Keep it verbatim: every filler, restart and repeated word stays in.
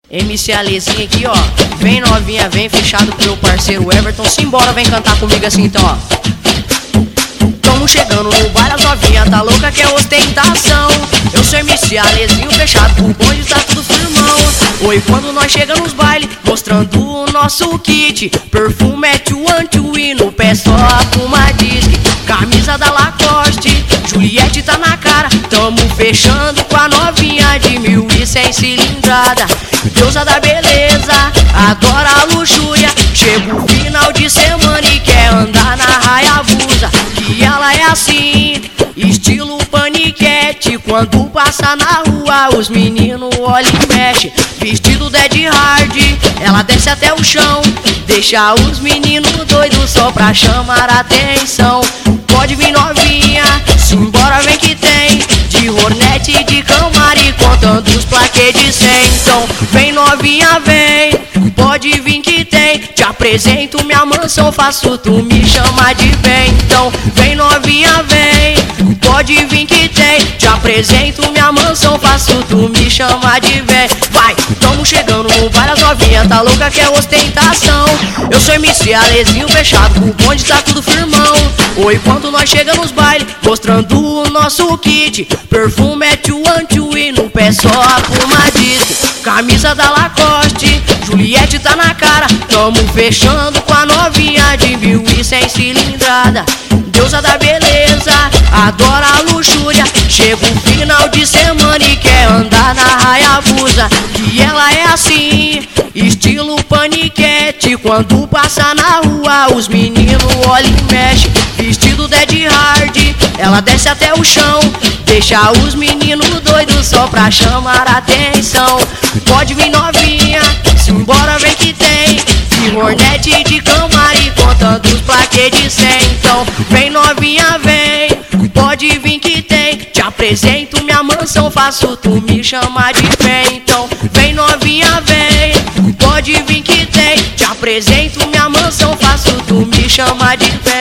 M C Alezinho aqui, ó. Vem novinha, vem fechado com meu parceiro Everton. Simbora, vem cantar comigo assim então, ó. Tamo chegando no baile, as novinha tá louca, que é ostentação. Eu sou M C Alezinho fechado com o bonde, tá tudo firmão. Oi, quando nós chegamos nos bailes, mostrando o nosso kit. Perfume é two one two e no pé só a Puma Disc. Camisa da Lacoste, Juliette tá na cara. Tamo fechando com a novinha de mil e cem cilindrada. Deusa da beleza, adora a luxúria. Chega o final de semana e quer andar na Hayabusa. Que ela é assim, estilo paniquete. Quando passa na rua, os meninos olham e mexem. Vestido Dead Hard, ela desce até o chão. Deixa os meninos doidos só pra chamar a atenção. Pode vir novinha, simbora vem que tem. De Hornet e de Camaro, contando os plaquês de cem. Então vem novinha, vem, pode vir que tem. Te apresento minha mansão, faço tu me chamar de bem. Então vem novinha, vem, pode vir que tem. Te apresento minha mansão, faço tu me chamar de bem. Vai, tamo chegando no baile, as novinha tá louca, que é ostentação. Eu sou M C Alezinho fechado, o bonde tá tudo firmão. Oi, quando nós chegamos nos bailes, mostrando o nosso kit. Perfume é two one two e no pé só a Puma Disc. Camisa da Lacoste, Juliette tá na cara. Tamo fechando com a novinha de mil e cem cilindrada. Deusa da beleza, adora a luxúria. Chega o final de semana e quer andar na Hayabusa. Que ela é assim, estilo paniquete. Quando passa na rua, os meninos olham e mexem. Vestido Dead Hard, ela desce até o chão. Deixa os meninos doidos só pra chamar a atenção. Pode vir novinha, simbora vem que tem. De Hornet e de Camaro, contando os plaquês de cem. Então vem novinha, vem, pode vir que tem. Te apresento minha mansão, faço tu me chamar de bem. Então vem novinha, vem, pode vir que tem. Te apresento minha mansão, faço tu me chamar de bem.